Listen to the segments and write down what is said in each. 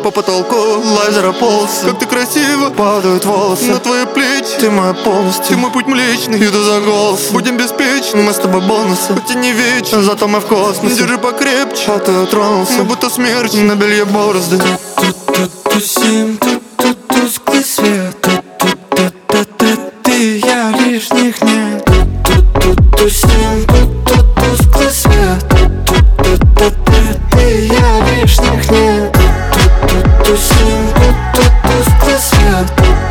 по потолку лазера полз. Как ты красиво падают волосы на твои плечи. Ты моя полностью, ты мой путь млечный. Иду за голос, будем беспечны. Мы с тобой бонусы, хоть и не вечны, зато мы в космосе. Держи покрепче, а ты утронулся, мы будто смерч на белье борозды. Тусим, тут тусклый свет. Ты, я, лишних нет. Тусим, тут тусклый свет. Ты, я, лишних нет. Тусим, тут тусклый свет.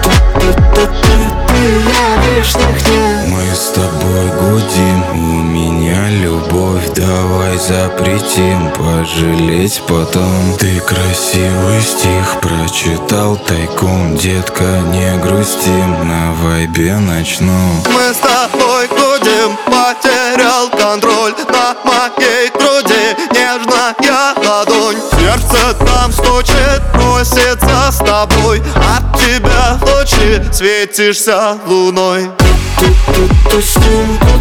Ты, я, лишних нет. Мы с тобой гудим, у меня любовь, давай запретим пожалеть потом. Ты красивый стих прочитал тайком, детка, не грустим на вайбе ночном. Мы с тобой гудим, потерял контроль на моей груди. Нежная ладонь, сердце там стучит, просится с тобой. От тебя лучи, светишься луной. Тусим.